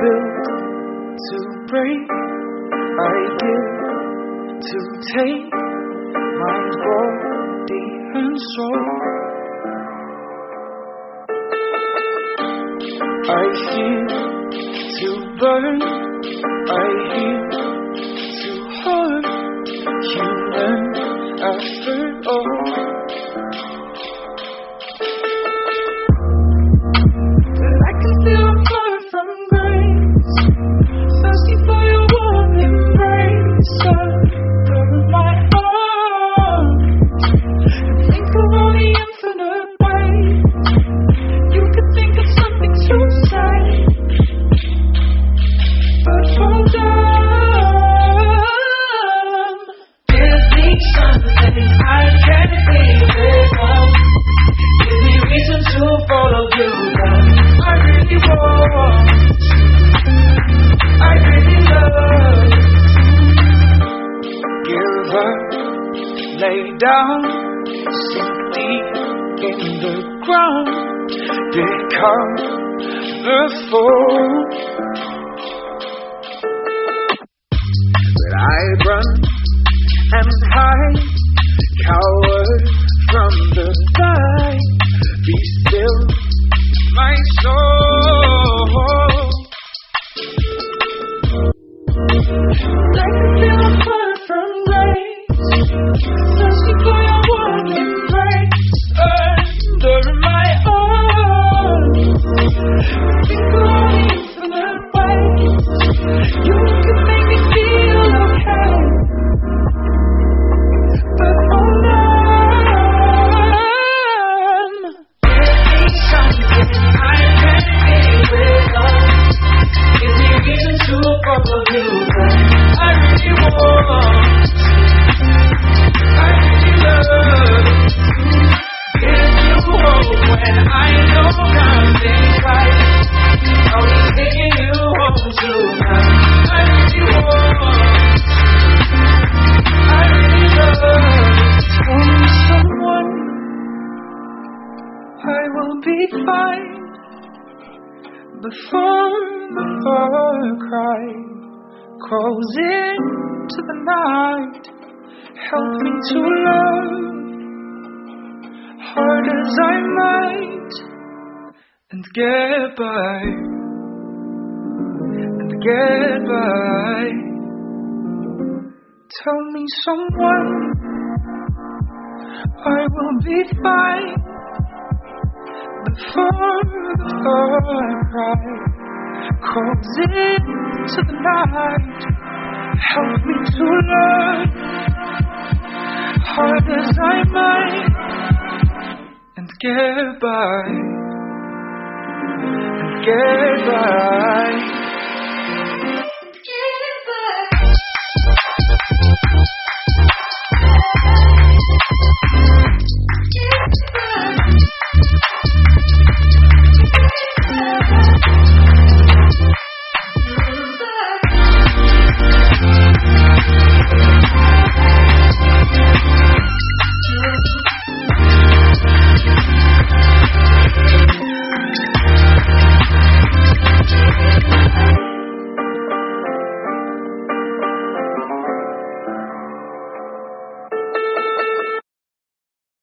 built to break, I give to take, my body and soul. I heal to burn, I heal to hurt, human after all. But I can feel I'm far from grace, thirsty for your warm embrace, under my heart, and think of all the infinite ways you could think of something to say, but hold on. Give me something I can feel it on. Give me reason to follow you down. I really want, I really love. Give up, lay down, sink deep in the ground, become the fool. But I run and hide, coward from the light. Be still, my soul. I can feel I'm far from grace, thirsty for your warm embrace, under my arms. Think of all the infinite ways you could make me feel okay, but hold on. Give me something I can feel it on. Give me reason to follow you down. I really want, I really love. Give you hope when I know nothing's right. I'll be taking you home tonight. I really want, I really love. Tell me someone, I will be fine before the far cry crawls into the night. Help me to love, hard as I might, and get by, and get by. Tell me someone, I will be fine before the far cry crawls into the night. Help me to love, hard as I might, and get by, and get by.